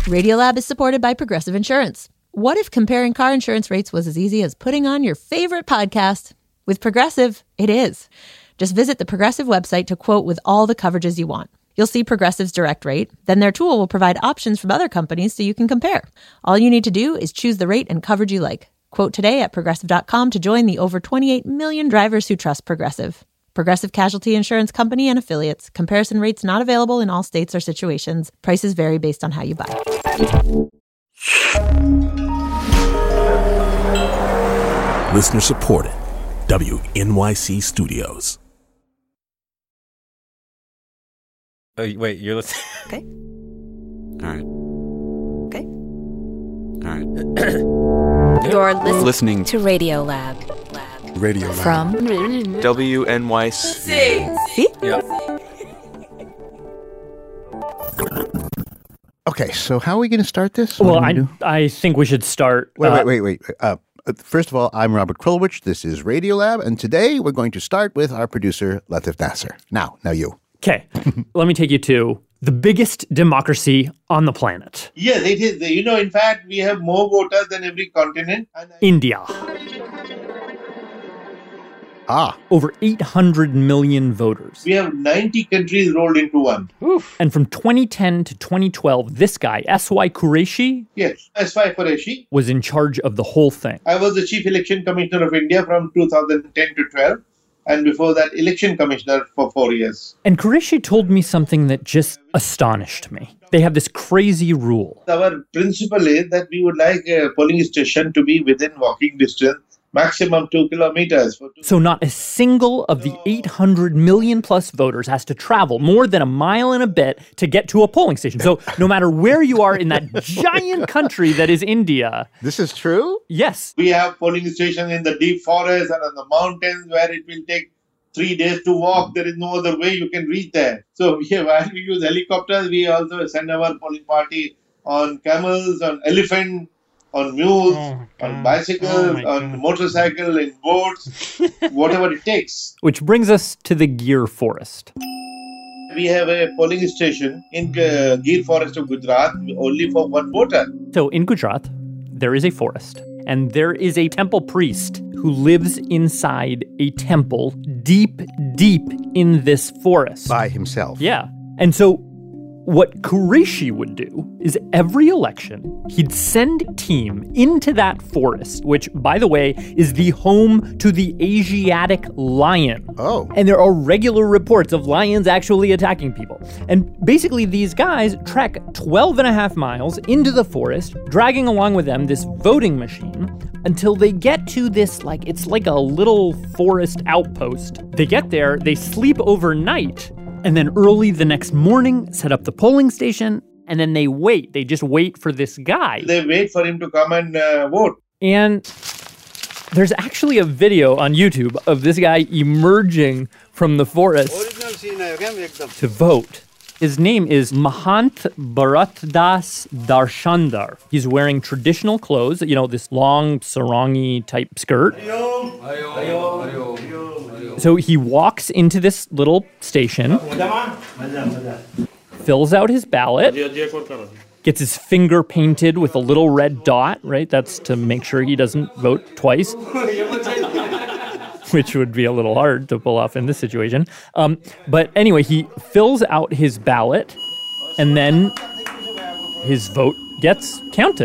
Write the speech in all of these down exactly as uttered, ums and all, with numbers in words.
Radiolab is supported by Progressive Insurance. What if comparing car insurance rates was as easy as putting on your favorite podcast? With Progressive, it is. Just visit the Progressive website to quote with all the coverages you want. You'll see Progressive's direct rate. Then their tool will provide options from other companies so you can compare. All you need to do is choose the rate and coverage you like. Quote today at progressive dot com to join the over twenty-eight million drivers who trust Progressive. Progressive Casualty Insurance Company and Affiliates. Comparison rates not available in all states or situations. Prices vary based on how you buy. Listener supported. W N Y C Studios. Oh, wait, you're listening? Okay. All right. Okay. All right. You're listening, listening to Radiolab. Radio Lab. From W N Y C. See? Yeah. Okay, so how are we going to start this? Well, What I do we do? I think we should start. Wait, uh, wait, wait, wait. Uh, first of all, I'm Robert Krulwich. This is Radiolab, and today we're going to start with our producer, Latif Nasser. Now, now you. Okay, let me take you to the biggest democracy on the planet, Yes, it is. You know, in fact, we have more voters than every continent. And I- India. Ah, Over eight hundred million voters. we have ninety countries rolled into one. And from twenty ten to twenty twelve, this guy, S Y Qureshi, Yes, S Y Qureshi. was in charge of the whole thing. I was the Chief Election Commissioner of India from two thousand ten to twelve, and before that, Election Commissioner for four years. And Qureshi told me something that just astonished me. They have this crazy rule. Our principle is that we would like a polling station to be within walking distance, maximum two kilometers. For two- So not a single of the eight hundred million plus voters has to travel more than a mile and a bit to get to a polling station. So no matter where you are in that giant country that is India, this is true? yes, we have polling stations in the deep forest and on the mountains where it will take three days to walk. There is no other way you can reach there. So we have, while we use helicopters, we also send our polling party on camels, on elephant, on mules, on bicycles, on motorcycle, in boats, whatever it takes. which brings us to the Gir forest. We have a polling station in uh, Gir forest of Gujarat only for one voter. So in Gujarat, there is a forest, and there is a temple priest who lives inside a temple deep, deep in this forest. By himself. Yeah. And so what Qureshi would do is every election, he'd send a team into that forest, which, by the way, is the home to the Asiatic lion. Oh. And there are regular reports of lions actually attacking people. And basically, these guys trek twelve and a half miles into the forest, dragging along with them this voting machine until they get to this, like, it's like a little forest outpost. They get there, they sleep overnight, and then early the next morning, set up the polling station, and then they wait. They just wait for this guy. They wait for him to come and uh, vote. And there's actually a video on YouTube of this guy emerging from the forest to vote. His name is Mahant Bharatdas Darshandar. He's wearing traditional clothes, you know, this long sarangi type skirt. So he walks into this little station, fills out his ballot, gets his finger painted with a little red dot, right? That's to make sure he doesn't vote twice, which would be a little hard to pull off in this situation. Um, but anyway, he fills out his ballot, and then his vote gets counted.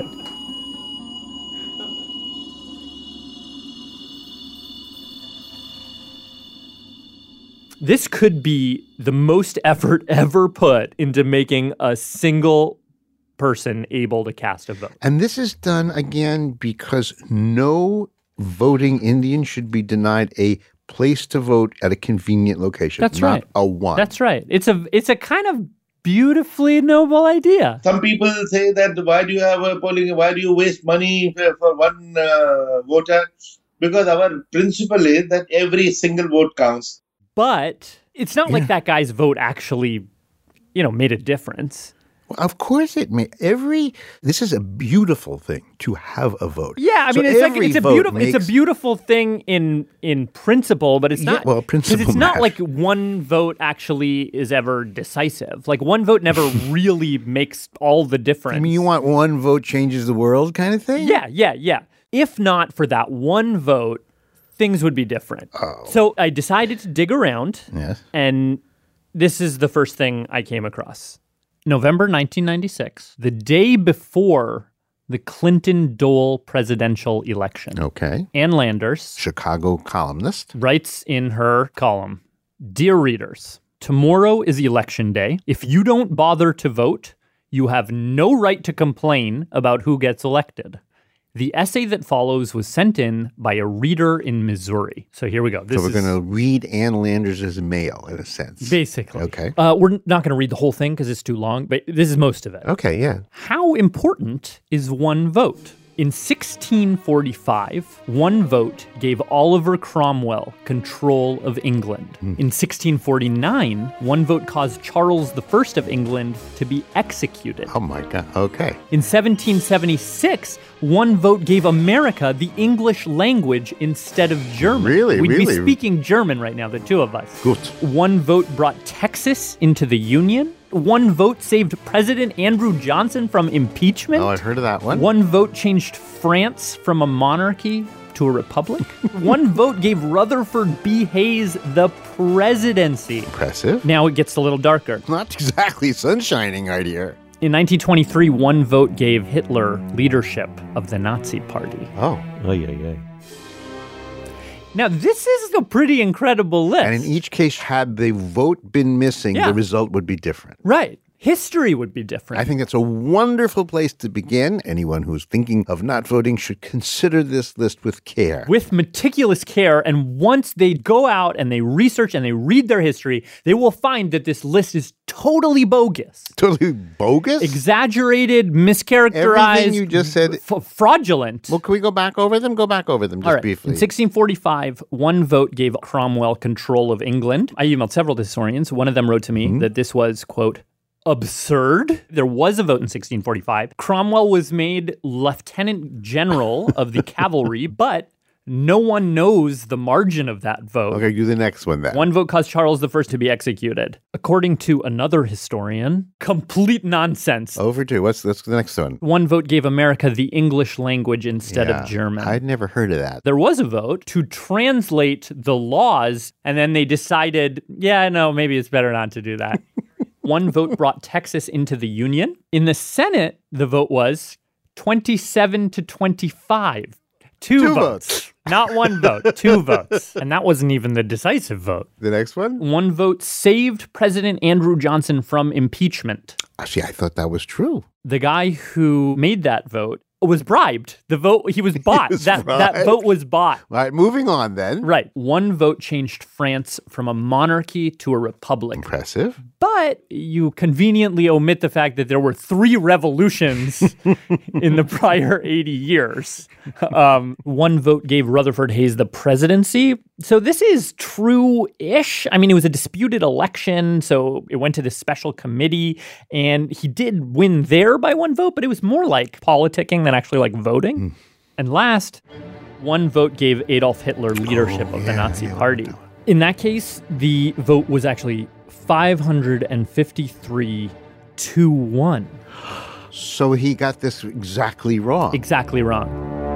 This could be the most effort ever put into making a single person able to cast a vote. And this is done, again, because no voting Indian should be denied a place to vote at a convenient location. That's not right. a one. That's right. It's a it's a kind of beautifully noble idea. Some people say that why do you have a polling, why do you waste money for, for one uh, voter? Because our principle is that every single vote counts. But it's not Yeah. like that guy's vote actually, you know, made a difference. Well, of course it may. Every this is a beautiful thing to have a vote. Yeah, I So mean, it's like every it's a vote beautiful it's makes- a beautiful thing in in principle, but it's Yeah, not. well, 'cause principle it's not matters. like one vote actually is ever decisive. Like one vote never really makes all the difference. I mean, you want one vote changes the world kind of thing? Yeah, yeah, yeah. If not for that one vote, things would be different. Oh. So I decided to dig around, Yes. and this is the first thing I came across. November nineteen ninety-six, the day before the Clinton-Dole presidential election. Okay. Ann Landers Chicago columnist. writes in her column, "Dear readers, tomorrow is election day. If you don't bother to vote, you have no right to complain about who gets elected. The essay that follows was sent in by a reader in Missouri." So here we go. This So we're is going to read Ann Landers' mail, in a sense. basically. Okay. Uh, we're not going to read the whole thing because it's too long, but this is most of it. Okay, yeah. How important is one vote? In sixteen forty-five, one vote gave Oliver Cromwell control of England. In sixteen forty-nine, one vote caused Charles the First of England to be executed. Oh, my God. Okay. In seventeen seventy-six, one vote gave America the English language instead of German. Really? We'd Really? be speaking German right now, the two of us. Good. One vote brought Texas into the Union. One vote saved President Andrew Johnson from impeachment. Oh, I've heard of that one. One vote changed France from a monarchy to a republic. One vote gave Rutherford B. Hayes the presidency. Impressive. Now it gets a little darker. Not exactly sunshining right here. In nineteen twenty-three, one vote gave Hitler leadership of the Nazi Party. Oh. Ay, ay, ay. Now, this is a pretty incredible list. And in each case, had the vote been missing, Yeah. the result would be different. Right. History would be different. I think that's a wonderful place to begin. Anyone who's thinking of not voting should consider this list with care. With meticulous care, and once they go out and they research and they read their history, they will find that this list is totally bogus, Totally bogus? exaggerated, mischaracterized, Everything you just said. f- fraudulent. Well, can we go back over them? Go back over them just All right. briefly. In sixteen forty-five, one vote gave Cromwell control of England. I emailed several historians. One of them wrote to me Mm-hmm. that this was, quote, absurd. There was a vote in sixteen forty-five. Cromwell was made lieutenant general of the cavalry, but no one knows the margin of that vote. Okay, do the next one then. One vote caused Charles the First to be executed. According to another historian, complete nonsense. Over to what's, what's the next one? One vote gave America the English language instead Yeah, of German. I'd never heard of that. There was a vote to translate the laws, and then they decided, yeah, no, maybe it's better not to do that. One vote brought Texas into the Union. In the Senate, the vote was twenty-seven to twenty-five. Two, Two votes. votes. Not one vote, two votes. And that wasn't even the decisive vote. The next one? One vote saved President Andrew Johnson from impeachment. Actually, I thought that was true. The guy who made that vote was bribed. The vote, he was bought. was that, that bribed? vote was bought. All right, moving on then. Right. One vote changed France from a monarchy to a republic. Impressive. But you conveniently omit the fact that there were three revolutions in the prior eighty years. Um, one vote gave Rutherford Hayes the presidency. So this is true-ish. I mean, it was a disputed election, so it went to this special committee, and he did win there by one vote, but it was more like politicking than actually like voting. And last, one vote gave Adolf Hitler leadership of the Nazi Party. In that case, the vote was actually five hundred fifty-three to one. So he got this exactly wrong. Exactly wrong.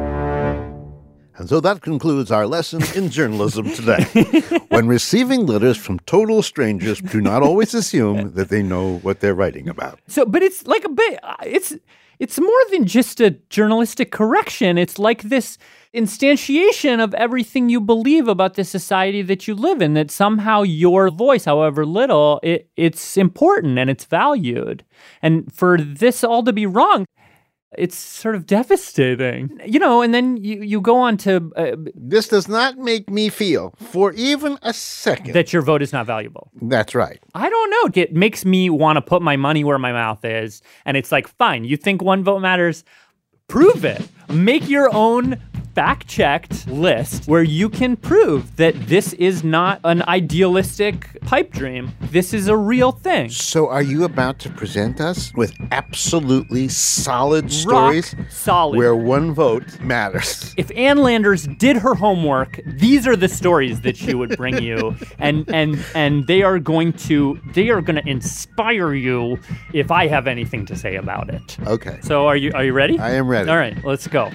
And so that concludes our lesson in journalism today. When receiving letters from total strangers, do not always assume that they know what they're writing about. So, but it's like a bit, it's it's more than just a journalistic correction. It's like this instantiation of everything you believe about the society that you live in, that somehow your voice, however little, it, it's important and it's valued. And for this all to be wrong, it's sort of devastating. You know, and then you, you go on to... Uh, This does not make me feel, for even a second, that your vote is not valuable. that's right. I don't know. It makes me want to put my money where my mouth is. And it's like, fine, you think one vote matters? Prove it. Make your own fact-checked list where you can prove that this is not an idealistic pipe dream. This is a real thing. So are you about to present us with absolutely solid stories? Rock solid. Where one vote matters. If Ann Landers did her homework, these are the stories that she would bring you, and and and they are going to they are going to inspire you if I have anything to say about it. Okay. So are you are you ready? I am ready. All right, let's go.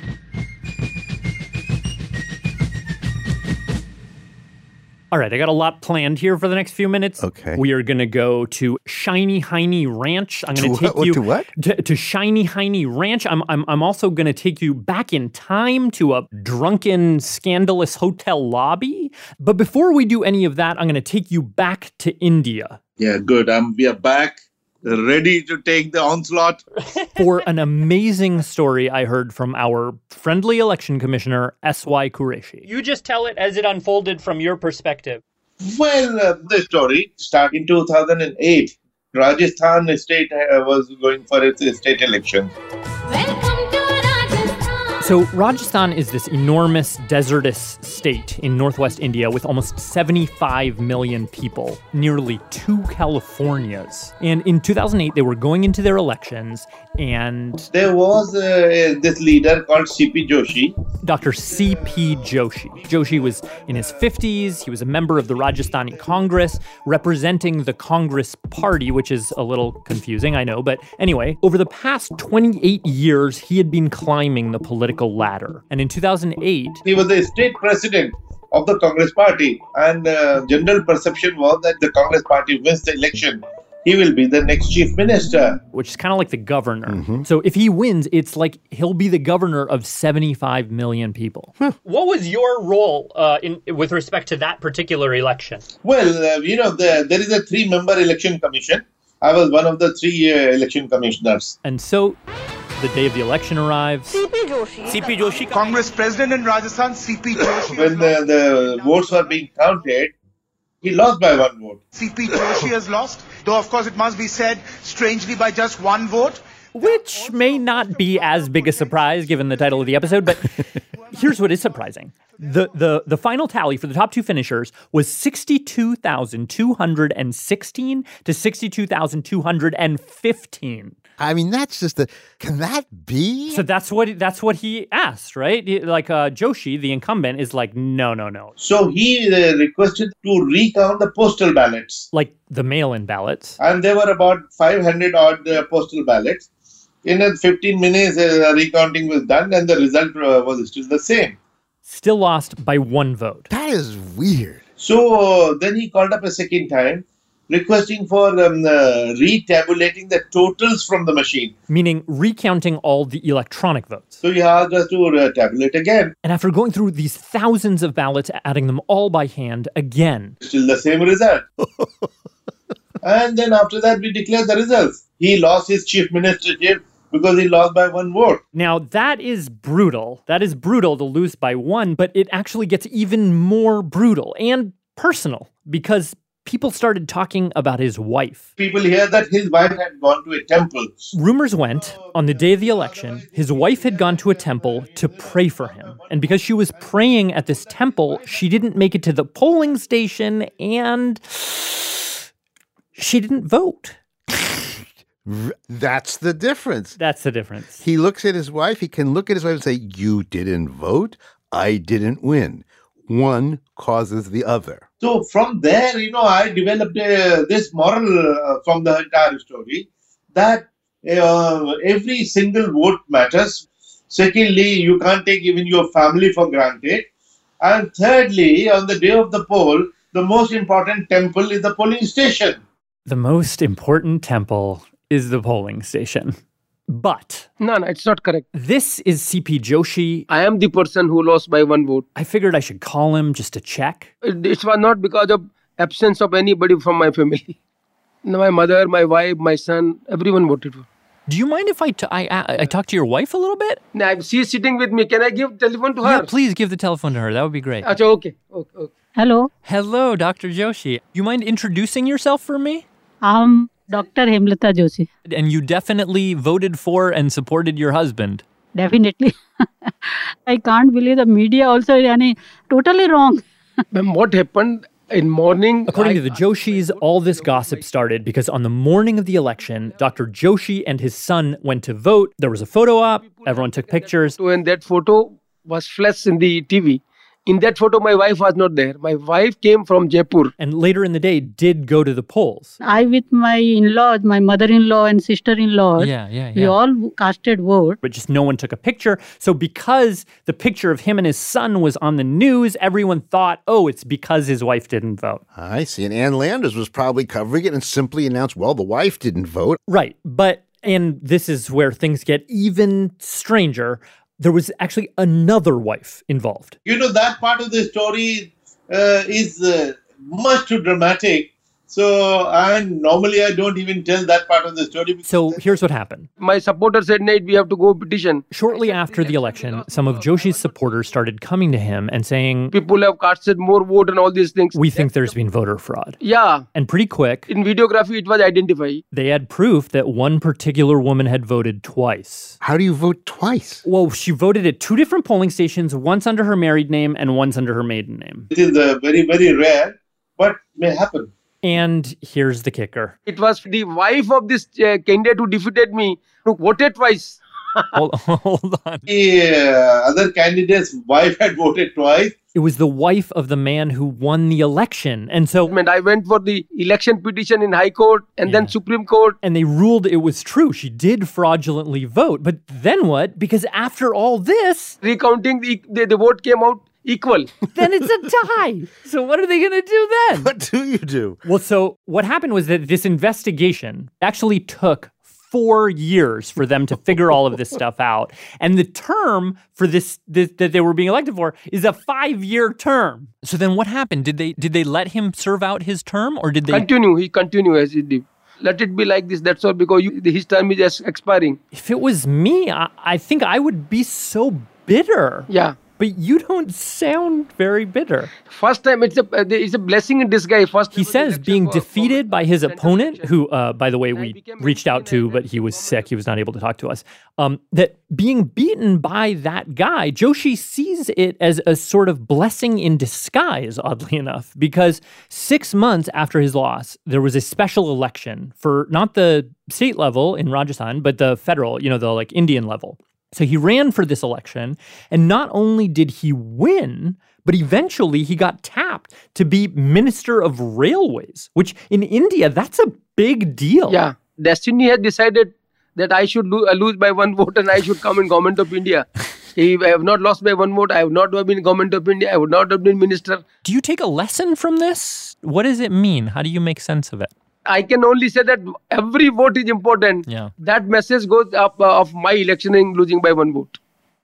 All right, I got a lot planned here for the next few minutes. Okay. We are going to go to Shiny Heiny Ranch. I'm going to take what, you to what? To, to Shiny Heiny Ranch. I'm I'm I'm also going to take you back in time to a drunken, scandalous hotel lobby. But before we do any of that, I'm going to take you back to India. Yeah, good. Um, we are back, ready to take the onslaught. For an amazing story I heard from our friendly election commissioner, S Y Qureshi. You just tell it as it unfolded from your perspective. Well, uh, the story started in two thousand eight. Rajasthan state uh, was going for its state elections. So Rajasthan is this enormous desertous state in northwest India with almost seventy-five million people, nearly two Californias. And in two thousand eight, they were going into their elections, and there was uh, this leader called C P Joshi. Doctor C P Joshi. Joshi was in his fifties. He was a member of the Rajasthani Congress, representing the Congress Party, which is a little confusing, I know. But anyway, over the past twenty-eight years, he had been climbing the political ladder. And in two thousand eight, he was the state president of the Congress Party. And uh, general perception was that the Congress Party wins the election. He will be the next chief minister. Which is kind of like the governor. Mm-hmm. So if he wins, it's like he'll be the governor of seventy-five million people. Huh. What was your role uh, in with respect to that particular election? Well, uh, you know, the, there is a three-member election commission. I was one of the three uh, election commissioners. And so the day of the election arrives. C P Joshi. C P Joshi, Congress President in Rajasthan, C P Joshi. When the, the votes were being counted, he lost by one vote. C P Joshi has lost, though of course it must be said, strangely by just one vote. Which may not be as big a surprise given the title of the episode, but here's what is surprising. The, the, the final tally for the top two finishers was sixty-two thousand two hundred sixteen to sixty-two thousand two hundred fifteen. I mean, that's just the, can that be? So that's what that's what he asked, right? Like uh, Joshi, the incumbent, is like, no, no, no. So he uh, requested to recount the postal ballots. Like the mail-in ballots. And there were about five hundred odd uh, postal ballots. In uh, fifteen minutes, uh, recounting was done and the result uh, was still the same. Still lost by one vote. That is weird. So uh, then he called up a second time, requesting for um, uh, retabulating the totals from the machine. Meaning recounting all the electronic votes. So he asked us to uh, tabulate again. And after going through these thousands of ballots, adding them all by hand again. Still the same result. And then after that, we declared the results. He lost his chief ministership because he lost by one vote. Now, that is brutal. That is brutal to lose by one, but it actually gets even more brutal and personal because people started talking about his wife. People hear that his wife had gone to a temple. Rumors went, on the day of the election, his wife had gone to a temple to pray for him. And because she was praying at this temple, she didn't make it to the polling station and she didn't vote. That's the difference. That's the difference. He looks at his wife. He can look at his wife and say, you didn't vote. I didn't win. One causes the other. So from there, you know, I developed uh, this moral uh, from the entire story that uh, every single vote matters. Secondly, you can't take even your family for granted. And thirdly, on the day of the poll, the most important temple is the polling station. The most important temple is the polling station. But No, no, it's not correct. this is C P Joshi. I am the person who lost by one vote. I figured I should call him just to check. It, it was not because of absence of anybody from my family. My mother, my wife, my son, everyone voted for. Do you mind if I, t- I, I, I talk to your wife a little bit? Now, she is sitting with me. Can I give telephone to her? Yeah, please give the telephone to her. That would be great. Achha, okay. okay, okay. Hello, Hello, Doctor Joshi. You mind introducing yourself for me? I'm Doctor Hemlata Joshi. And you definitely voted for and supported your husband. definitely. I can't believe the media also, yani, totally wrong. Ma'am, what happened in morning? According I, to the Joshis, all this gossip started because on the morning of the election, Doctor Joshi and his son went to vote. There was a photo op. Everyone took pictures. And that photo was flashed in the T V. In that photo, my wife was not there. My wife came from Jaipur. And later in the day, did go to the polls. I with my in-laws, my mother-in-law and sister-in-law, Yeah, yeah, we yeah. all casted vote. But just no one took a picture. So because the picture of him and his son was on the news, everyone thought, oh, it's because his wife didn't vote. I see. And Ann Landers was probably covering it and simply announced, well, the wife didn't vote. Right. But, and this is where things get even stranger, there was actually another wife involved. You know, that part of the story uh, is uh, much too dramatic. So, and normally I don't even tell that part of the story. So here's what happened. My supporter said, Nate, we have to go petition. Shortly after the election, some of Joshi's supporters started coming to him and saying, people have casted more vote and all these things. We think there's been voter fraud. Yeah. And pretty quick, in videography, it was identified. They had proof that one particular woman had voted twice. How do you vote twice? Well, she voted at two different polling stations, once under her married name and once under her maiden name. It is uh, very, very rare, but may happen. And here's the kicker. It was the wife of this uh, candidate who defeated me who voted twice. hold, hold on. The uh, other candidate's wife had voted twice. It was the wife of the man who won the election. And so I went for the election petition in High Court and yeah. then Supreme Court. And they ruled it was true. She did fraudulently vote. But then what? Because after all this... recounting, the, the, the vote came out equal. Then it's a tie. So what are they going to do then? What do you do? Well, so what happened was that this investigation actually took four years for them to figure all of this stuff out. And the term for this, this that they were being elected for is a five-year term. So then what happened? Did they did they let him serve out his term or did they... Continue. He continued as he did. Let it be like this. That's all because you, his term is just expiring. If it was me, I, I think I would be so bitter. Yeah. But you don't sound very bitter. First time, it's a it's a blessing in disguise. First he says being defeated by his opponent, who, uh, by the way, we reached out to, but he was sick. He was not able to talk to us. Um, that being beaten by that guy, Joshi sees it as a sort of blessing in disguise, oddly enough, because six months after his loss, there was a special election for not the state level in Rajasthan, but the federal, you know, the like Indian level. So he ran for this election, and not only did he win, but eventually he got tapped to be Minister of Railways, which in India, that's a big deal. Yeah. Destiny had decided that I should lo- lose by one vote and I should come in government of India. If I have not lost by one vote, I would not have been government of India. I would not have been minister. Do you take a lesson from this? What does it mean? How do you make sense of it? I can only say that every vote is important. Yeah. That message goes up uh, of my election in losing by one vote.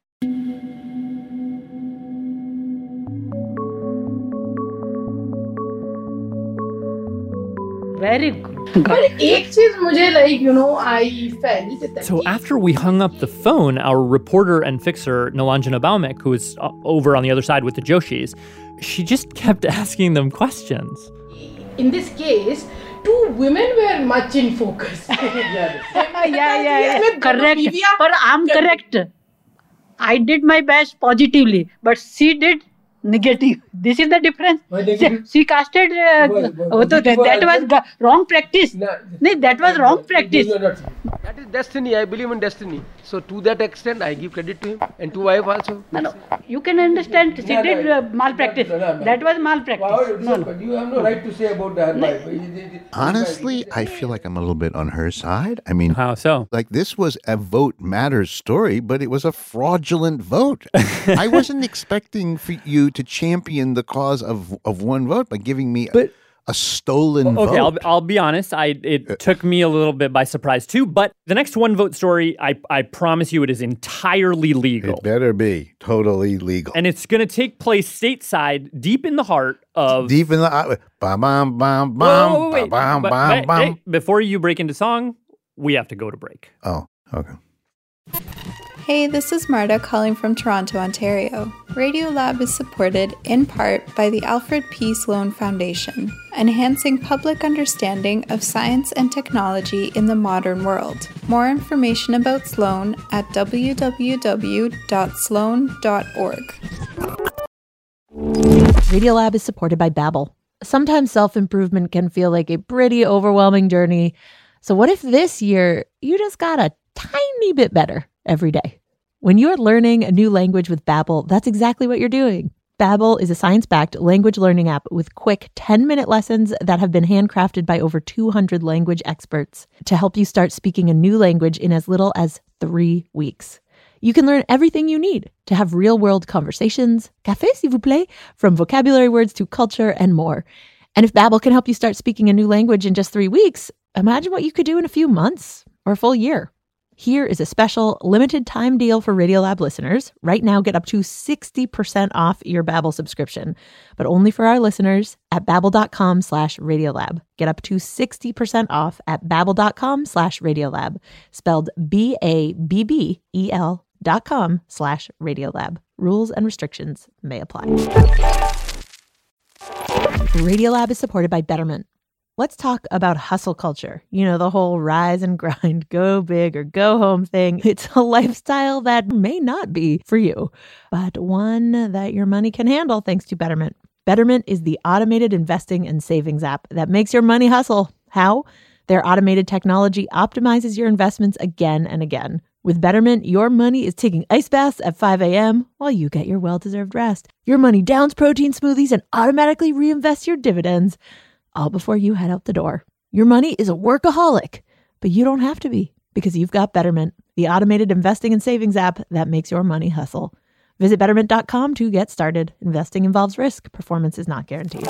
Very good. But एक चीज मुझे like you know I felt that. So after we hung up the phone, our reporter and fixer Nilanjana Baumek, who is over on the other side with the Joshis, she just kept asking them questions. In this case, two women were much in focus. yeah, yeah, yeah. Correct. But I'm correct. I did my best positively, but she did negative. This is the difference. She, she casted. Uh, but, but, oh, that, that was ga- wrong practice. No, no, that was wrong practice. That is destiny. I believe in destiny. So to that extent, I give credit to him and to wife also. No, no. You can understand. She no, did no, uh, malpractice. No, no, no. That was malpractice. Well, no, no. You have no right to say about her wife. Honestly, I feel like I'm a little bit on her side. I mean, how so? Like this was a vote matters story, but it was a fraudulent vote. I wasn't expecting for you to champion the cause of, of one vote by giving me but, a, a stolen okay, vote. Okay, I'll, I'll be honest. I It uh, took me a little bit by surprise too, but the next one vote story, I, I promise you it is entirely legal. It better be totally legal. And it's going to take place stateside, deep in the heart of... Deep in the... Uh, bam, bam, bam, bam, whoa, wait, bam, but, bam, but, bam. Hey, before you break into song, we have to go to break. Oh, okay. Hey, this is Marta calling from Toronto, Ontario. Radiolab is supported in part by the Alfred P. Sloan Foundation, enhancing public understanding of science and technology in the modern world. More information about Sloan at w w w dot sloan dot org. Radiolab is supported by Babbel. Sometimes self-improvement can feel like a pretty overwhelming journey. So what if this year you just got a tiny bit better every day? When you're learning a new language with Babbel, that's exactly what you're doing. Babbel is a science-backed language learning app with quick ten-minute lessons that have been handcrafted by over two hundred language experts to help you start speaking a new language in as little as three weeks. You can learn everything you need to have real-world conversations, café s'il vous plaît, from vocabulary words to culture and more. And if Babbel can help you start speaking a new language in just three weeks, imagine what you could do in a few months or a full year. Here is a special limited time deal for Radiolab listeners. Right now, get up to sixty percent off your Babbel subscription, but only for our listeners at babbel.com slash Radiolab. Get up to sixty percent off at babbel.com slash Radiolab, spelled B A B B E L dot com slash Radiolab. Rules and restrictions may apply. Radiolab is supported by Betterment. Let's talk about hustle culture. You know, the whole rise and grind, go big or go home thing. It's a lifestyle that may not be for you, but one that your money can handle thanks to Betterment. Betterment is the automated investing and savings app that makes your money hustle. How? Their automated technology optimizes your investments again and again. With Betterment, your money is taking ice baths at five a.m. while you get your well-deserved rest. Your money downs protein smoothies and automatically reinvests your dividends, all before you head out the door. Your money is a workaholic, but you don't have to be because you've got Betterment, the automated investing and savings app that makes your money hustle. Visit betterment dot com to get started. Investing involves risk. Performance is not guaranteed.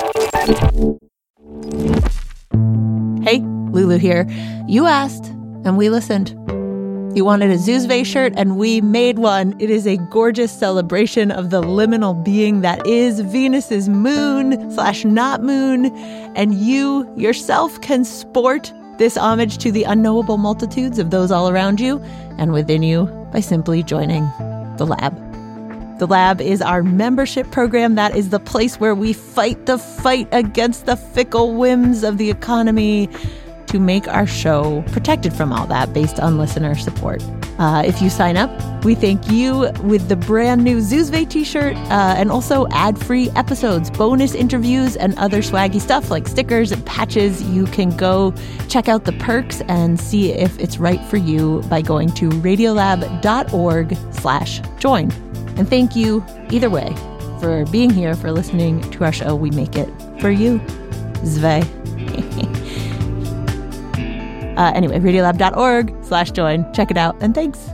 Hey, Lulu here. You asked, and we listened. You wanted a Zoozve shirt, and we made one. It is a gorgeous celebration of the liminal being that is Venus's moon slash not moon. And you yourself can sport this homage to the unknowable multitudes of those all around you and within you by simply joining the lab. The Lab is our membership program. That is the place where we fight the fight against the fickle whims of the economy to make our show protected from all that based on listener support. Uh, if you sign up, we thank you with the brand new Zoozve t-shirt uh, and also ad-free episodes, bonus interviews, and other swaggy stuff like stickers and patches. You can go check out the perks and see if it's right for you by going to radiolab.org slash join. And thank you, either way, for being here, for listening to our show. We make it for you. Zve. Uh, anyway, radiolab.org slash join. Check it out, and thanks.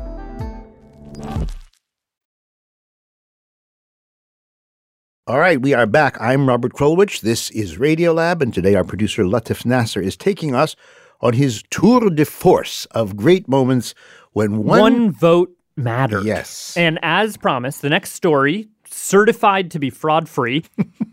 All right, we are back. I'm Robert Krulwich. This is Radiolab, and today our producer Latif Nasser is taking us on his tour de force of great moments when one... One vote mattered. Yes. And as promised, the next story, certified to be fraud-free,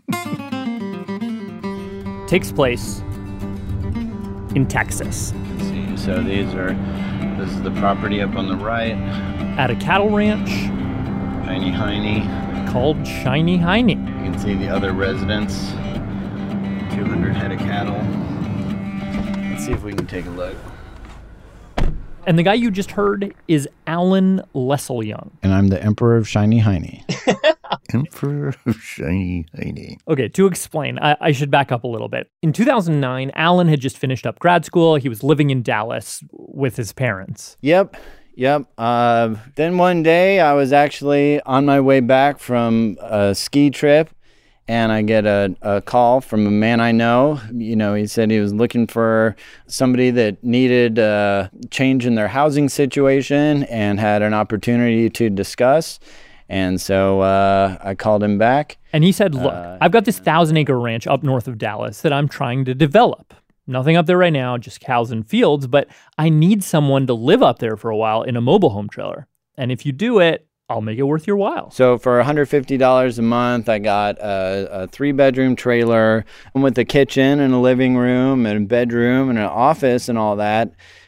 takes place in Texas. So these are, this is the property up on the right. At a cattle ranch. Shiny Heine. Called Shiny Heine. You can see the other residents. two hundred head of cattle. Let's see if we can take a look. And the guy you just heard is Alan Lesselyoung. And I'm the Emperor of Shiny Heine. Emperor of Shiny Heine. Okay, to explain, I, I should back up a little bit. In two thousand nine, Alan had just finished up grad school. He was living in Dallas with his parents. Yep, yep. Uh, then one day, I was actually on my way back from a ski trip, and I get a, a call from a man I know. You know, he said he was looking for somebody that needed a change in their housing situation and had an opportunity to discuss. And so uh, I called him back. And he said, look, uh, I've got this thousand-acre ranch up north of Dallas that I'm trying to develop. Nothing up there right now, just cows and fields, but I need someone to live up there for a while in a mobile home trailer. And if you do it, I'll make it worth your while. So for one hundred fifty dollars a month, I got a, a three-bedroom trailer with a kitchen and a living room and a bedroom and an office and all that.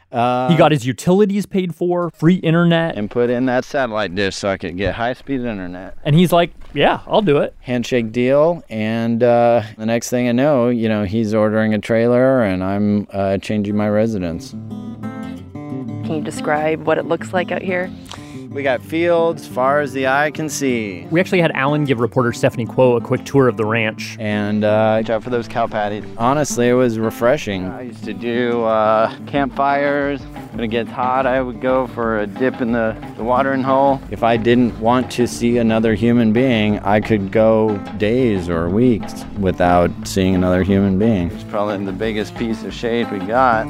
Uh, he got his utilities paid for, free internet. And put in that satellite dish so I could get high-speed internet. And he's like, yeah, I'll do it. Handshake deal. And uh, the next thing I know, you know, he's ordering a trailer and I'm uh, changing my residence. Can you describe what it looks like out here? We got fields far as the eye can see. We actually had Alan give reporter Stephanie Kuo a quick tour of the ranch. And uh, watch out for those cow patties. Honestly, it was refreshing. I used to do uh, campfires. When it gets hot, I would go for a dip in the, the watering hole. If I didn't want to see another human being, I could go days or weeks without seeing another human being. It's probably the biggest piece of shade we got.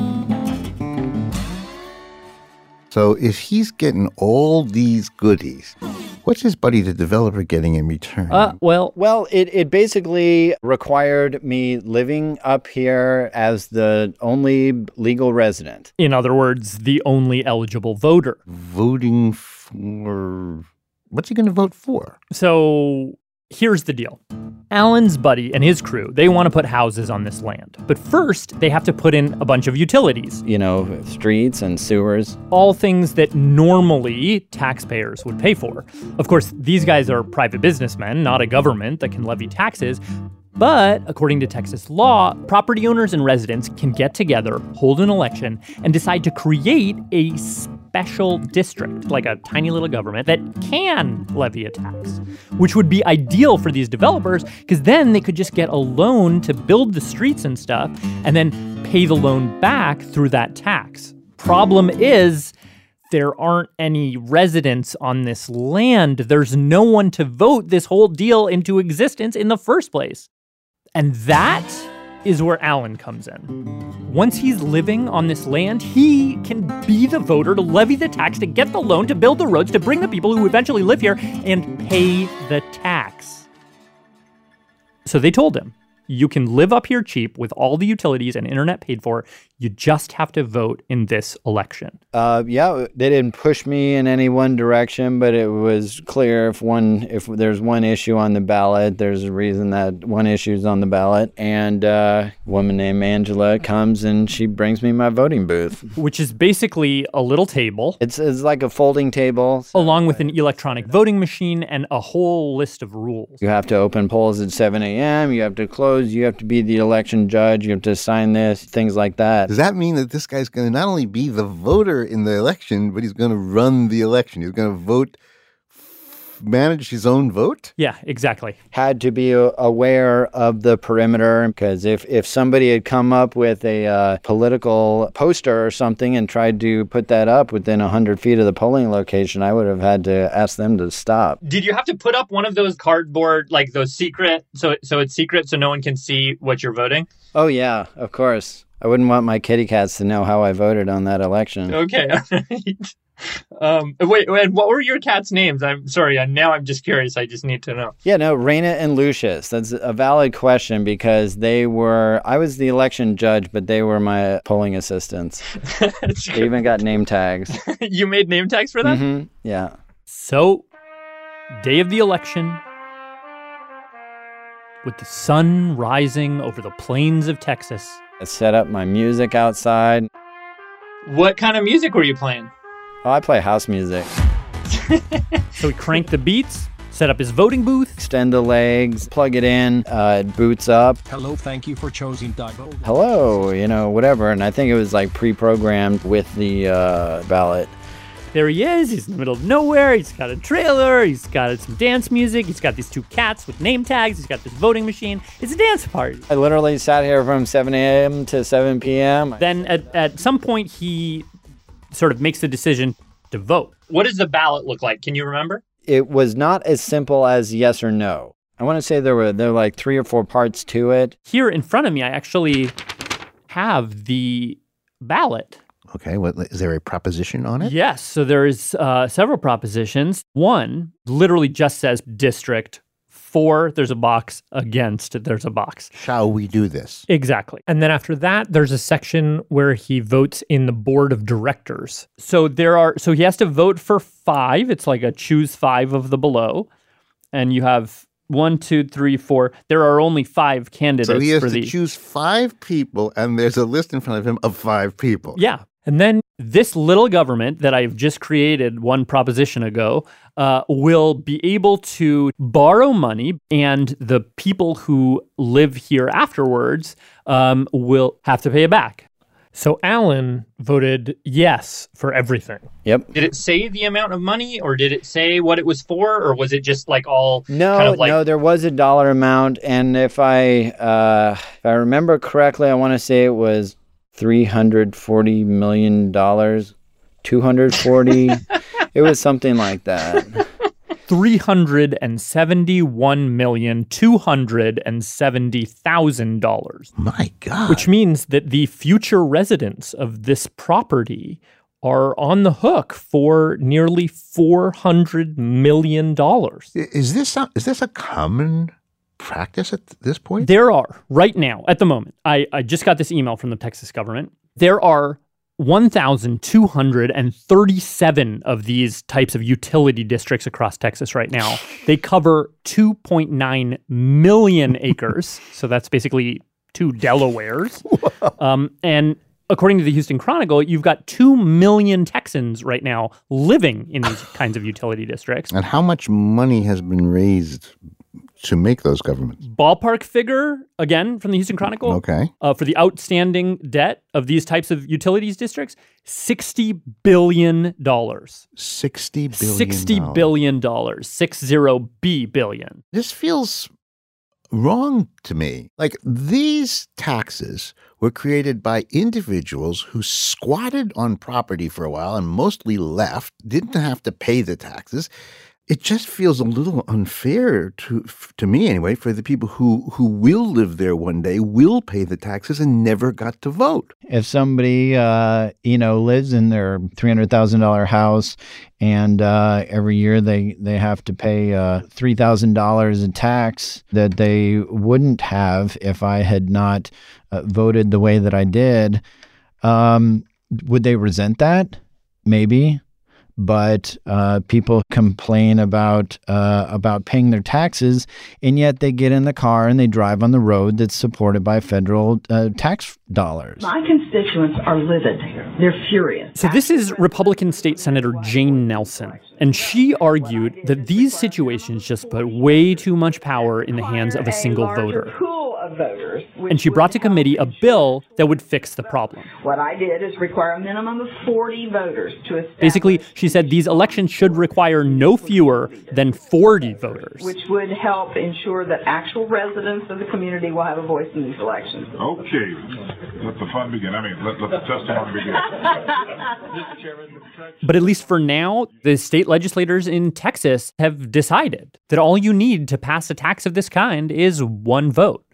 So if he's getting all these goodies, what's his buddy, the developer, getting in return? Uh, well, well, it, it basically required me living up here as the only legal resident. In other words, the only eligible voter. Voting for... What's he going to vote for? So here's the deal. Alan's buddy and his crew, they want to put houses on this land. But first, they have to put in a bunch of utilities. You know, streets and sewers. All things that normally taxpayers would pay for. Of course, these guys are private businessmen, not a government that can levy taxes. But according to Texas law, property owners and residents can get together, hold an election, and decide to create a special district, like a tiny little government, that can levy a tax, which would be ideal for these developers because then they could just get a loan to build the streets and stuff and then pay the loan back through that tax. Problem is, there aren't any residents on this land. There's no one to vote this whole deal into existence in the first place. And that is where Alan comes in. Once he's living on this land, he can be the voter to levy the tax, to get the loan, to build the roads, to bring the people who eventually live here and pay the tax. So they told him, you can live up here cheap with all the utilities and internet paid for. You just have to vote in this election. Uh, yeah, they didn't push me in any one direction, but it was clear if one if there's one issue on the ballot, there's a reason that one issue's on the ballot. And uh, a woman named Angela comes and she brings me my voting booth. Which is basically a little table. It's, it's like a folding table. Along with an electronic voting machine and a whole list of rules. You have to open polls at seven a.m., you have to close, you have to be the election judge, you have to sign this, things like that. Does that mean that this guy's going to not only be the voter in the election, but he's going to run the election? He's going to vote, manage his own vote? Yeah, exactly. Had to be aware of the perimeter, because if, if somebody had come up with a uh, political poster or something and tried to put that up within one hundred feet of the polling location, I would have had to ask them to stop. Did you have to put up one of those cardboard, like those secret, so so it's secret so no one can see what you're voting? Oh, yeah, of course. I wouldn't want my kitty cats to know how I voted on that election. Okay, all right. Um, wait, wait, what were your cats' names? I'm sorry, now I'm just curious. I just need to know. Yeah, no, Raina and Lucius. That's a valid question because they were, I was the election judge, but they were my polling assistants. They even got name tags. You made name tags for them? Mm-hmm. Yeah. So, day of the election, with the sun rising over the plains of Texas. I set up my music outside. What kind of music were you playing? Oh, I play house music. So he cranked the beats, set up his voting booth. Extend the legs, plug it in, uh, it boots up. Hello, thank you for choosing Divo. Hello, you know, whatever. And I think it was like pre-programmed with the uh, ballot. There he is. He's in the middle of nowhere. He's got a trailer. He's got some dance music. He's got these two cats with name tags. He's got this voting machine. It's a dance party. I literally sat here from seven a.m. to seven p.m. Then at, at some point, he sort of makes the decision to vote. What does the ballot look like? Can you remember? It was not as simple as yes or no. I want to say there were there were like three or four parts to it. Here in front of me, I actually have the ballot. Okay, what, is there a proposition on it? Yes, so there's uh, several propositions. One literally just says district. For, there's a box. Against, there's a box. Shall we do this? Exactly. And then after that, there's a section where he votes in the board of directors. So there are, so he has to vote for five. It's like a choose five of the below. And you have one, two, three, four. There are only five candidates for the... So he has to choose five people, and there's a list in front of him of five people. Yeah. And then this little government that I've just created one proposition ago uh, will be able to borrow money, and the people who live here afterwards um, will have to pay it back. So Alan voted yes for everything. Yep. Did it say the amount of money, or did it say what it was for, or was it just like all No, kind of like... no, there was a dollar amount, and if I uh, if I remember correctly, I want to say it was three hundred forty million dollars, two hundred forty. It was something like that. three hundred seventy-one million, two hundred seventy thousand dollars. My God. Which means that the future residents of this property are on the hook for nearly four hundred million dollars. Is this a, is this a common practice at this point? There are, right now, at the moment. I, I just got this email from the Texas government. There are one thousand two hundred thirty-seven of these types of utility districts across Texas right now. They cover two point nine million acres. So that's basically two Delawares. Um, and according to the Houston Chronicle, you've got two million Texans right now living in these kinds of utility districts. And how much money has been raised to make those governments? Ballpark figure, again, from the Houston Chronicle. Okay. Uh, for the outstanding debt of these types of utilities districts, sixty billion dollars. sixty billion dollars. sixty billion dollars. Six zero B billion. This feels wrong to me. Like, these taxes were created by individuals who squatted on property for a while and mostly left, didn't have to pay the taxes. It just feels a little unfair to to me anyway, for the people who, who will live there one day, will pay the taxes and never got to vote. If somebody, uh, you know, lives in their three hundred thousand dollars house and uh, every year they, they have to pay uh, three thousand dollars in tax that they wouldn't have if I had not uh, voted the way that I did, um, would they resent that? Maybe. But uh, people complain about uh, about paying their taxes, and yet they get in the car and they drive on the road that's supported by federal uh, tax dollars. My constituents are livid. They're furious. So this is Republican State Senator Jane Nelson, and she argued that these situations just put way too much power in the hands of a single voter. Of voters, and she brought to committee a bill that would fix the problem. What I did is require a minimum of forty voters to establish. Basically, she said these elections should require no fewer than forty voters. Which would help ensure that actual residents of the community will have a voice in these elections. Okay, let the fun begin. I mean, let, let the testimony begin. But at least for now, the state legislators in Texas have decided that all you need to pass a tax of this kind is one vote.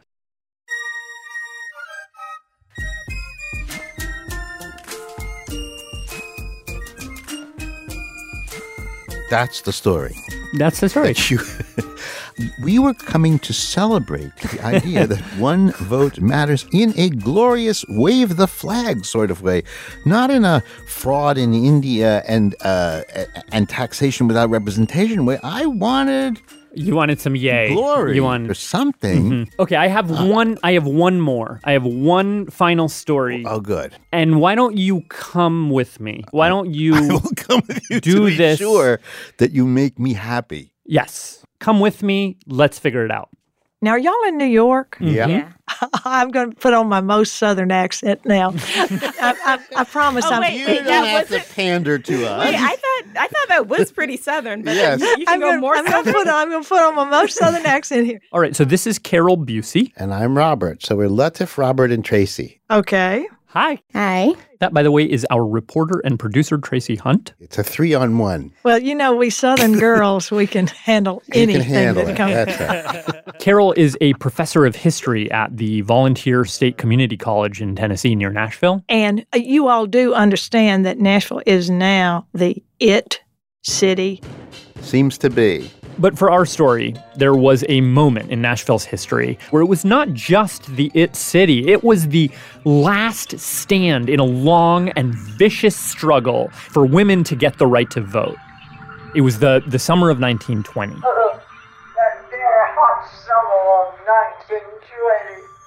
That's the story. That's the story. That you, we were coming to celebrate the idea that one vote matters in a glorious wave the flag sort of way, not in a fraud in India and uh, and taxation without representation way. I wanted. You wanted some yay. Glory you wanted or something. Mm-hmm. Okay, I have uh, one I have one more. I have one final story. Oh, good. And why don't you come with me? Why don't you I will come with you do to be this? Sure that you make me happy. Yes. Come with me. Let's figure it out. Now, are y'all in New York? Yeah. yeah. I'm going to put on my most Southern accent now. I, I, I promise. Oh, I'm. wait, You wait, don't that have to wasn't- pander to us. Wait, I thought I thought that was pretty Southern, but Yes. you can I'm go gonna, more I'm going to Southern. put on. I'm going to put on my most Southern accent here. All right, so this is Carol Busey. And I'm Robert. So we're Latif, Robert, and Tracy. Okay. Hi. Hi. That, by the way, is our reporter and producer, Tracy Hunt. It's a three on one. Well, you know, we Southern girls, we can handle You anything can handle that it. comes. That's right. Carol is a professor of history at the Volunteer State Community College in Tennessee near Nashville. And uh, you all do understand that Nashville is now the it city. Seems to be. But for our story, there was a moment in Nashville's history where it was not just the it city, it was the last stand in a long and vicious struggle for women to get the right to vote. It was the, the summer of nineteen twenty. Uh, that very hot summer of nineteen twenty.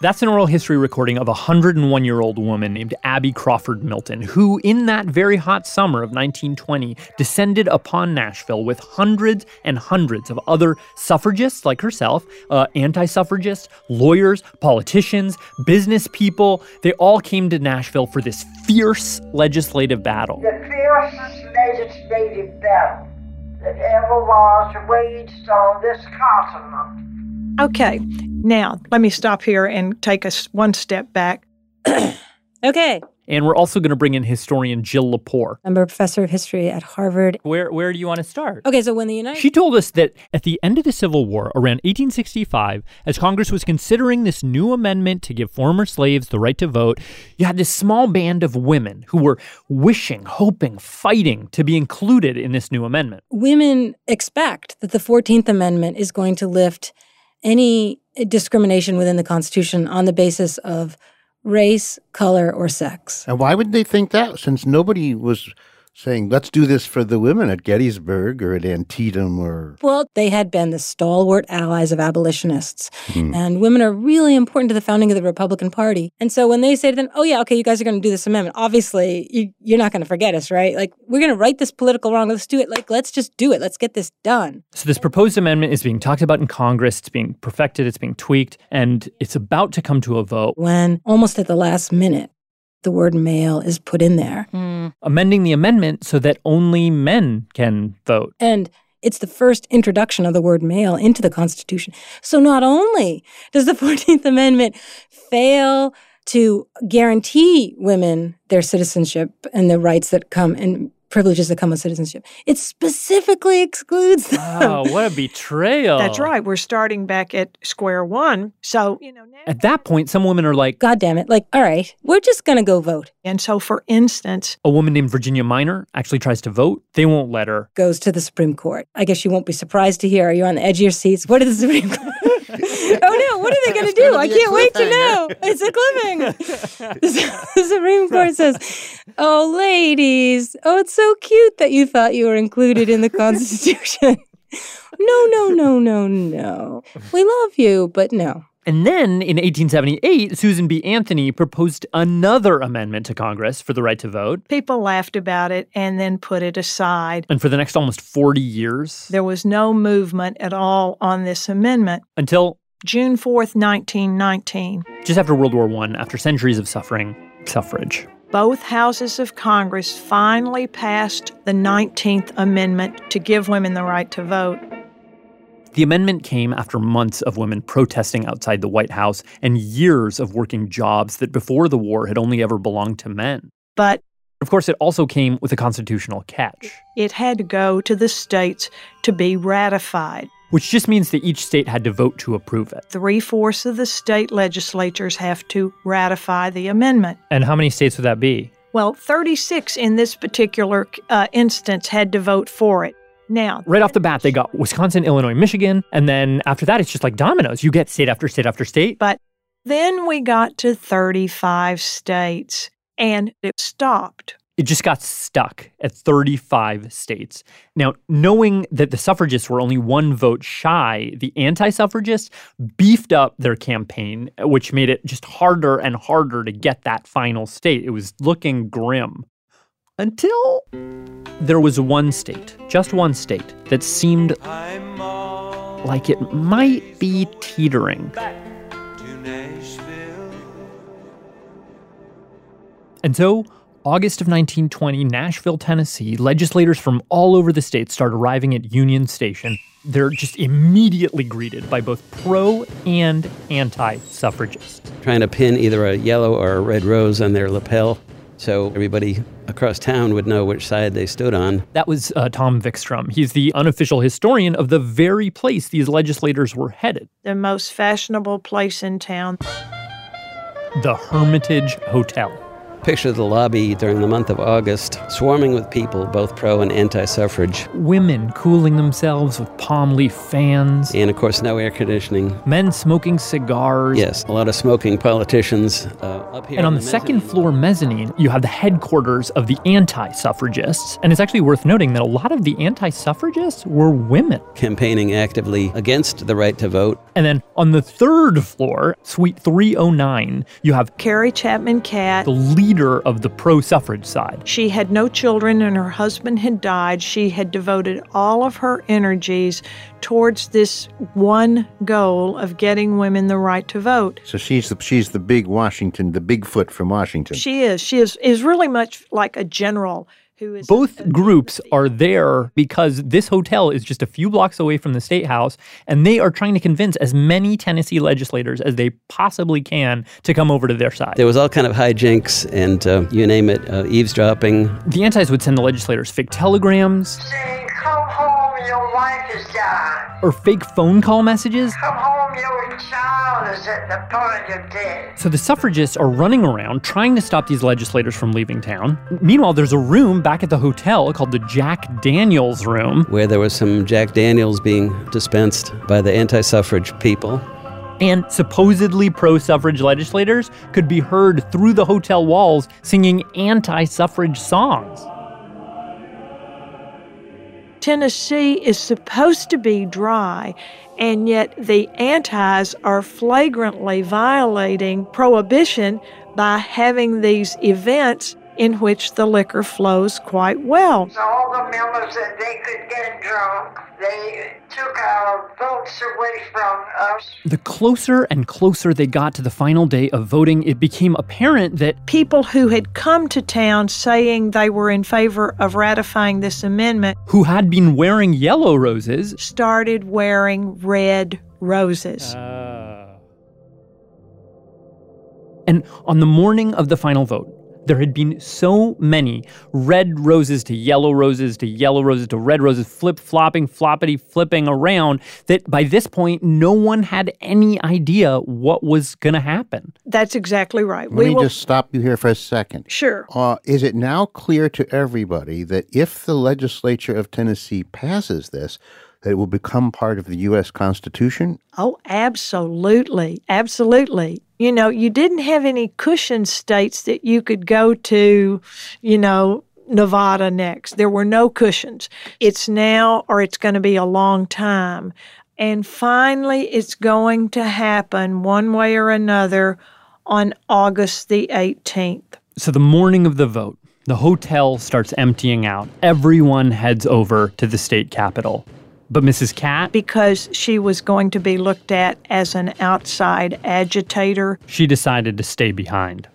That's an oral history recording of a one hundred one-year-old woman named Abby Crawford Milton, who in that very hot summer of nineteen twenty descended upon Nashville with hundreds and hundreds of other suffragists like herself, uh, anti-suffragists, lawyers, politicians, business people. They all came to Nashville for this fierce legislative battle. The fiercest legislative battle that ever was waged on this continent. Okay, now let me stop here and take us one step back. Okay. And we're also going to bring in historian Jill Lepore. I'm a professor of history at Harvard. Where where do you want to start? Okay, so when the United... She told us that at the end of the Civil War, around eighteen sixty-five, as Congress was considering this new amendment to give former slaves the right to vote, you had this small band of women who were wishing, hoping, fighting to be included in this new amendment. Women expect that the fourteenth Amendment is going to lift any discrimination within the Constitution on the basis of race, color, or sex. And why would they think that, since nobody was saying, let's do this for the women at Gettysburg or at Antietam or... Well, they had been the stalwart allies of abolitionists. Hmm. And women are really important to the founding of the Republican Party. And so when they say to them, oh, yeah, okay, you guys are going to do this amendment, obviously, you, you're not going to forget us, right? Like, we're going to right this political wrong. Let's do it. Like, let's just do it. Let's get this done. So this proposed amendment is being talked about in Congress. It's being perfected. It's being tweaked. And it's about to come to a vote. When, almost at the last minute, the word male is put in there. Mm. Amending the amendment so that only men can vote. And it's the first introduction of the word male into the Constitution. So not only does the fourteenth Amendment fail to guarantee women their citizenship and the rights that come and privileges that come with citizenship, it specifically excludes them. Oh, what a betrayal. That's right. We're starting back at square one. So, you know, now... At that point, some women are like, God damn it. Like, all right, we're just going to go vote. And so, for instance... A woman named Virginia Minor actually tries to vote. They won't let her. Goes to the Supreme Court. I guess you won't be surprised to hear. Are you on the edge of your seats? What did the Supreme Court... Oh, no, what are they going to do? I can't wait to know. It's a cliffhanger. The Supreme Court says, oh, ladies, oh, it's so cute that you thought you were included in the Constitution. No, no, no, no, no. We love you, but no. And then in eighteen seventy-eight, Susan B. Anthony proposed another amendment to Congress for the right to vote. People laughed about it and then put it aside. And for the next almost forty years, there was no movement at all on this amendment. Until June fourth, nineteen nineteen. Just after World War One, after centuries of suffering, suffrage. Both houses of Congress finally passed the nineteenth Amendment to give women the right to vote. The amendment came after months of women protesting outside the White House and years of working jobs that before the war had only ever belonged to men. But, of course, it also came with a constitutional catch. It had to go to the states to be ratified. Which just means that each state had to vote to approve it. Three-fourths of the state legislatures have to ratify the amendment. And how many states would that be? Well, thirty-six in this particular uh, instance had to vote for it. Now, right off the bat, they got Wisconsin, Illinois, Michigan, and then after that, it's just like dominoes. You get state after state after state. But then we got to thirty-five states, and it stopped. It just got stuck at thirty-five states. Now, knowing that the suffragists were only one vote shy, the anti-suffragists beefed up their campaign, which made it just harder and harder to get that final state. It was looking grim. Until there was one state, just one state, that seemed like it might be teetering. And so, August of nineteen twenty, Nashville, Tennessee, legislators from all over the state start arriving at Union Station. They're just immediately greeted by both pro and anti-suffragists. Trying to pin either a yellow or a red rose on their lapel so everybody across town would know which side they stood on. That was uh, Tom Vikstrom. He's the unofficial historian of the very place these legislators were headed. The most fashionable place in town. The Hermitage Hotel. Picture the lobby during the month of August, swarming with people, both pro and anti-suffrage. Women cooling themselves with palm leaf fans. And, of course, no air conditioning. Men smoking cigars. Yes, a lot of smoking politicians uh, up here. And on the, the second floor mezzanine, you have the headquarters of the anti-suffragists. And it's actually worth noting that a lot of the anti-suffragists were women. Campaigning actively against the right to vote. And then on the third floor, suite three oh nine, you have Carrie Chapman Catt, the leader of the pro-suffrage side. She had no children and her husband had died. She had devoted all of her energies towards this one goal of getting women the right to vote. So she's the, she's the big Washington, the Bigfoot from Washington. She is. She is, is really much like a general. Who is Both groups are there because this hotel is just a few blocks away from the State House, and they are trying to convince as many Tennessee legislators as they possibly can to come over to their side. There was all kind of hijinks and, uh, you name it, uh, eavesdropping. The antis would send the legislators fake telegrams. Saying, come home, your wife is died. Or fake phone call messages. Come home, your child is at the point of death. So the suffragists are running around trying to stop these legislators from leaving town. Meanwhile, there's a room back at the hotel called the Jack Daniels Room, where there was some Jack Daniels being dispensed by the anti-suffrage people. And supposedly pro-suffrage legislators could be heard through the hotel walls singing anti-suffrage songs. Tennessee is supposed to be dry, and yet the antis are flagrantly violating prohibition by having these events in which the liquor flows quite well. So all the members that they could get drunk, they took our votes away from us. The closer and closer they got to the final day of voting, it became apparent that people who had come to town saying they were in favor of ratifying this amendment, who had been wearing yellow roses, started wearing red roses. Uh. And on the morning of the final vote, there had been so many red roses to yellow roses to yellow roses to red roses, flip-flopping, floppity, flipping around, that by this point, no one had any idea what was going to happen. That's exactly right. Let we me will... just stop you here for a second. Sure. Uh, is it now clear to everybody that if the legislature of Tennessee passes this, that it will become part of the U S Constitution? Oh, absolutely. Absolutely. You know, you didn't have any cushion states that you could go to, you know, Nevada next. There were no cushions. It's now or it's going to be a long time. And finally, it's going to happen one way or another on August the eighteenth. So the morning of the vote, the hotel starts emptying out. Everyone heads over to the state capitol. But Missus Catt, because she was going to be looked at as an outside agitator, she decided to stay behind.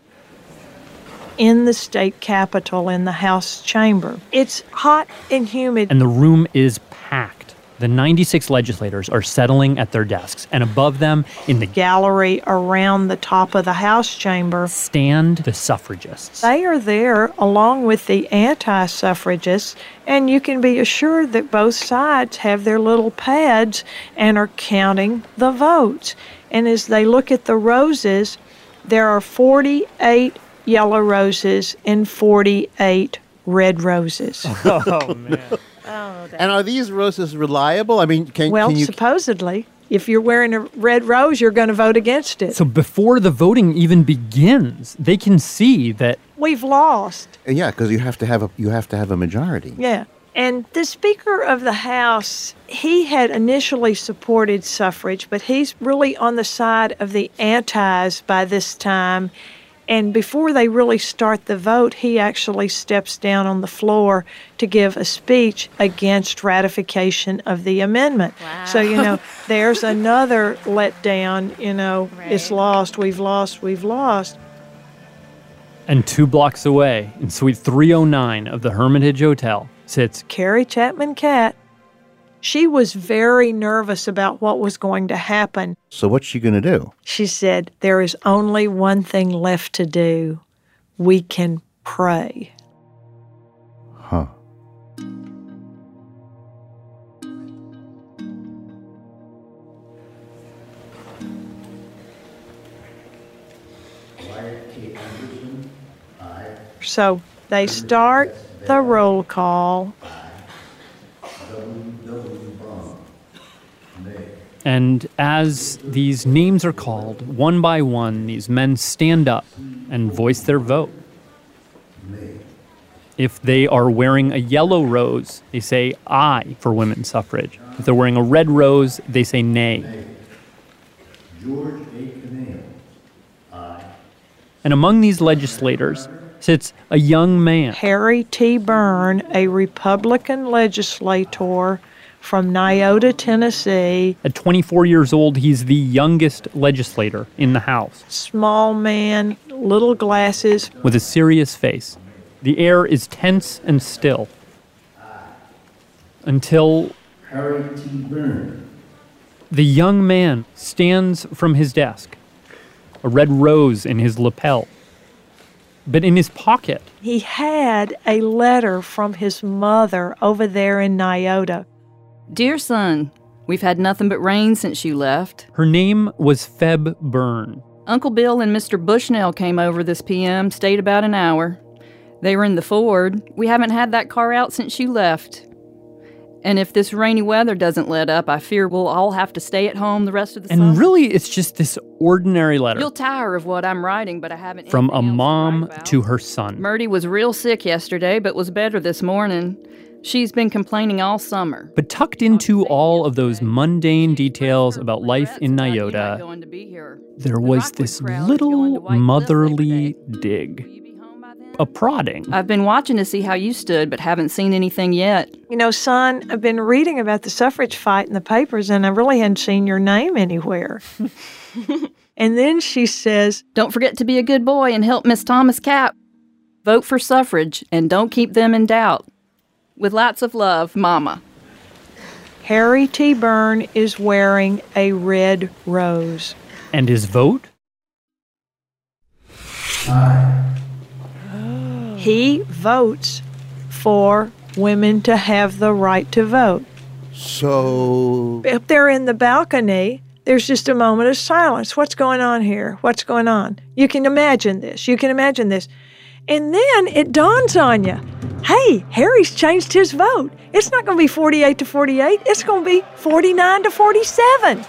In the state capitol, in the House chamber. It's hot and humid. And the room is packed. The ninety-six legislators are settling at their desks, and above them, in the gallery around the top of the House chamber, stand the suffragists. They are there along with the anti-suffragists, and you can be assured that both sides have their little pads and are counting the votes. And as they look at the roses, there are forty-eight yellow roses and forty-eight red roses. Oh, man. Oh, and are these roses reliable? I mean, can, well, can you... supposedly. If you're wearing a red rose, you're going to vote against it. So before the voting even begins, they can see that we've lost. Yeah, because you have to have a you have to have a majority. Yeah. And the Speaker of the House, he had initially supported suffrage, but he's really on the side of the antis by this time. And before they really start the vote, he actually steps down on the floor to give a speech against ratification of the amendment. Wow. So, you know, there's another letdown, you know, right. It's lost, we've lost, we've lost. And two blocks away, in suite three oh nine of the Hermitage Hotel, sits Carrie Chapman Catt. She was very nervous about what was going to happen. So what's she going to do? She said, there is only one thing left to do. We can pray. Huh. Wyatt K. Anderson, aye. So they start the roll call. And as these names are called, one by one, these men stand up and voice their vote. If they are wearing a yellow rose, they say aye for women's suffrage. If they're wearing a red rose, they say nay. George A. Canale, aye. And among these legislators sits a young man. Harry T. Byrne, a Republican legislator from Nyota, Tennessee. At twenty-four years old, he's the youngest legislator in the House. Small man, little glasses. With a serious face. The air is tense and still. Until Harry T. Byrne. The young man stands from his desk, a red rose in his lapel. But in his pocket, he had a letter from his mother over there in Nyota. Dear son, we've had nothing but rain since you left. Her name was Feb Byrne. Uncle Bill and Mister Bushnell came over this P M, stayed about an hour. They were in the Ford. We haven't had that car out since you left. And if this rainy weather doesn't let up, I fear we'll all have to stay at home the rest of the and summer. Really, it's just this ordinary letter. You'll tire of what I'm writing, but I haven't... From a mom to her son. Murdy was real sick yesterday, but was better this morning. She's been complaining all summer. But tucked into all of those mundane details about life in Nyota, there was this little motherly dig. A prodding. I've been watching to see how you stood, but haven't seen anything yet. You know, son, I've been reading about the suffrage fight in the papers, and I really hadn't seen your name anywhere. And then she says, don't forget to be a good boy and help Miss Thomas Cap. Vote for suffrage, and don't keep them in doubt. With lots of love, Mama. Harry T. Byrne is wearing a red rose. And his vote? Aye. He votes for women to have the right to vote. So... Up there in the balcony, there's just a moment of silence. What's going on here? What's going on? You can imagine this. You can imagine this. And then it dawns on you, hey, Harry's changed his vote. It's not going to be forty-eight to forty-eight. It's going to be forty-nine to forty-seven.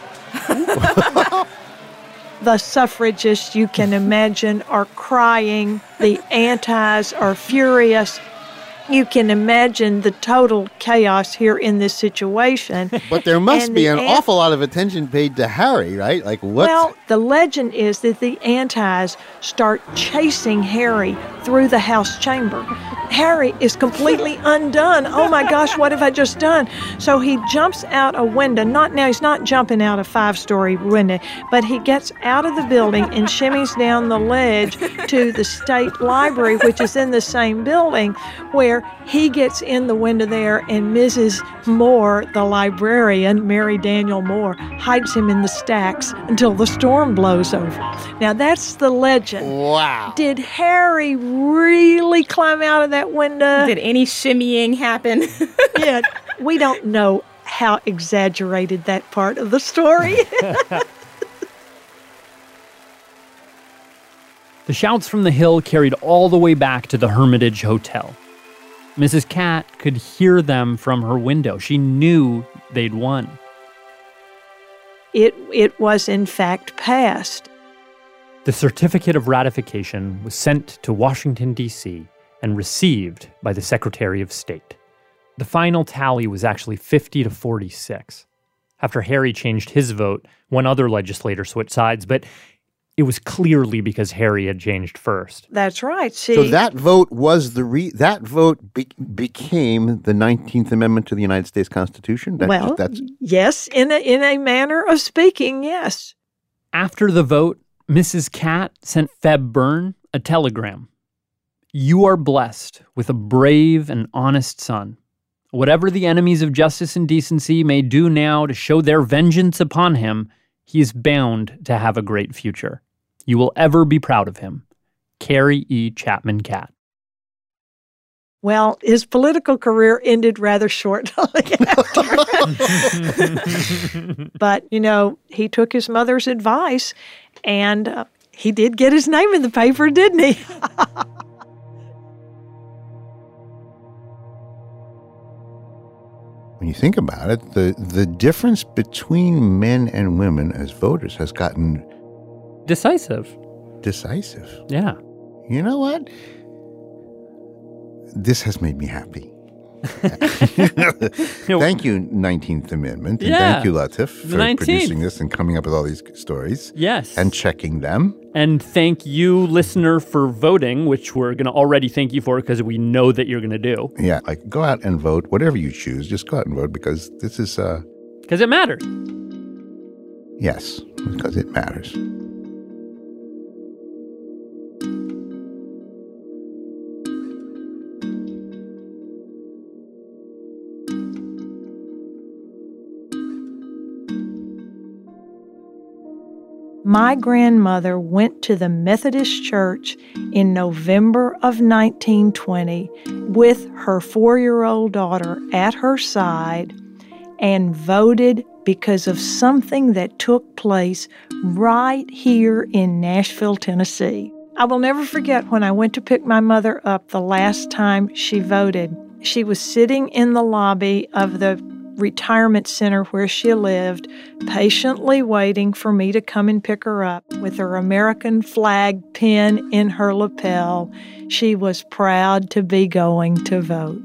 The suffragists, you can imagine, are crying. The antis are furious. You can imagine the total chaos here in this situation. But there must and be the an an- awful lot of attention paid to Harry, right? Like, what? Well, the legend is that the antis start chasing Harry through the House chamber. Harry is completely undone. Oh my gosh, what have I just done? So he jumps out a window. Not now, he's not jumping out a five-story window, but he gets out of the building and shimmies down the ledge to the State Library, which is in the same building, where he gets in the window there, and Missus Moore, the librarian, Mary Daniel Moore, hides him in the stacks until the storm blows over. Now, that's the legend. Wow. Did Harry really climb out of that window? Did any shimmying happen? Yeah, we don't know how exaggerated that part of the story. The shouts from the hill carried all the way back to the Hermitage Hotel. Missus Cat could hear them from her window. She knew they'd won. It it was, in fact, passed. The certificate of ratification was sent to Washington, D C, and received by the Secretary of State. The final tally was actually fifty to forty-six. After Harry changed his vote, one other legislator switched sides, but it was clearly because Harry had changed first. That's right. See, So that vote was the re- that vote be- became the nineteenth Amendment to the United States Constitution. That's well, just, that's yes, in a, in a manner of speaking, yes. After the vote, Missus Cat sent Feb Byrne a telegram. You are blessed with a brave and honest son. Whatever the enemies of justice and decency may do now to show their vengeance upon him, he is bound to have a great future. You will ever be proud of him. Carrie E. Chapman Catt. Well, his political career ended rather shortly after. But, you know, he took his mother's advice, and uh, he did get his name in the paper, didn't he? when you think about it, the, the difference between men and women as voters has gotten decisive. Decisive. Yeah. You know what? This has made me happy. Thank you, nineteenth Amendment. And Yeah. thank you, Latif, for nineteenth. producing this and coming up with all these stories. Yes. And checking them. And thank you, listener, for voting, which we're going to already thank you for because we know that you're going to do. Yeah, like go out and vote, whatever you choose. Just go out and vote because this is... uh Because it matters. Yes, because it matters. My grandmother went to the Methodist Church in November of nineteen twenty with her four-year-old daughter at her side and voted because of something that took place right here in Nashville, Tennessee. I will never forget when I went to pick my mother up the last time she voted. She was sitting in the lobby of the retirement center where she lived, patiently waiting for me to come and pick her up with her American flag pin in her lapel. She was proud to be going to vote.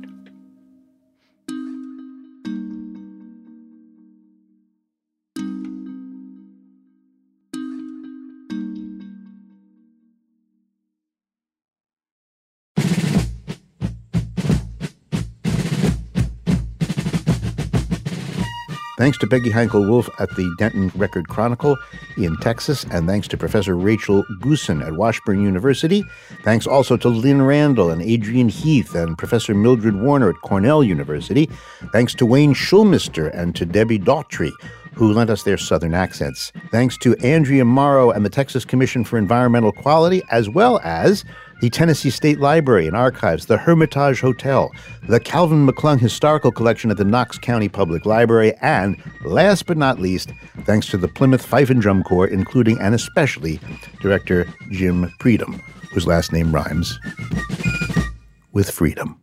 Thanks to Peggy Heinkel-Wolf at the Denton Record Chronicle in Texas, and thanks to Professor Rachel Goosen at Washburn University. Thanks also to Lynn Randall and Adrian Heath and Professor Mildred Warner at Cornell University. Thanks to Wayne Schulmister and to Debbie Daughtry, who lent us their Southern accents. Thanks to Andrea Morrow and the Texas Commission for Environmental Quality, as well as the Tennessee State Library and Archives, the Hermitage Hotel, the Calvin McClung Historical Collection at the Knox County Public Library, and, last but not least, thanks to the Plymouth Fife and Drum Corps, including and especially Director Jim Freedom, whose last name rhymes with freedom.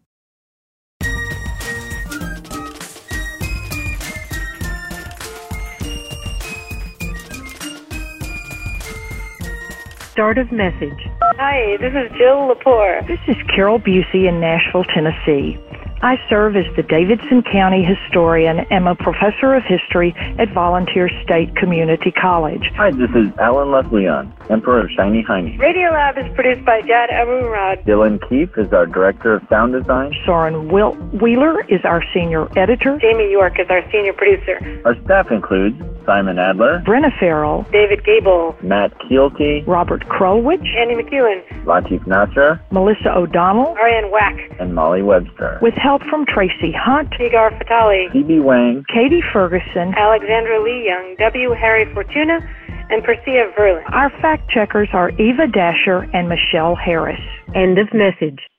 Start of message. Hi, this is Jill Lepore. This is Carol Busey in Nashville, Tennessee. I serve as the Davidson County historian and am a professor of history at Volunteer State Community College. Hi, this is Alan Lesleon, Emperor of Shiny Heiny. Radiolab is produced by Jad Abumrad. Dylan Keefe is our Director of Sound Design. Soren Wil- Wheeler is our Senior Editor. Jamie York is our Senior Producer. Our staff includes Simon Adler, Brenna Farrell, David Gable, Matt Keelty, Robert Krolwich, Andy McEwen, Latif Nasser, Melissa O'Donnell, Ariane Wack, and Molly Webster. With help from Tracy Hunt, Tigar Fatali, C B Wang, Katie Ferguson, Alexandra Lee Young, W. Harry Fortuna, and Persia Verlin. Our fact checkers are Eva Dasher and Michelle Harris. End of message.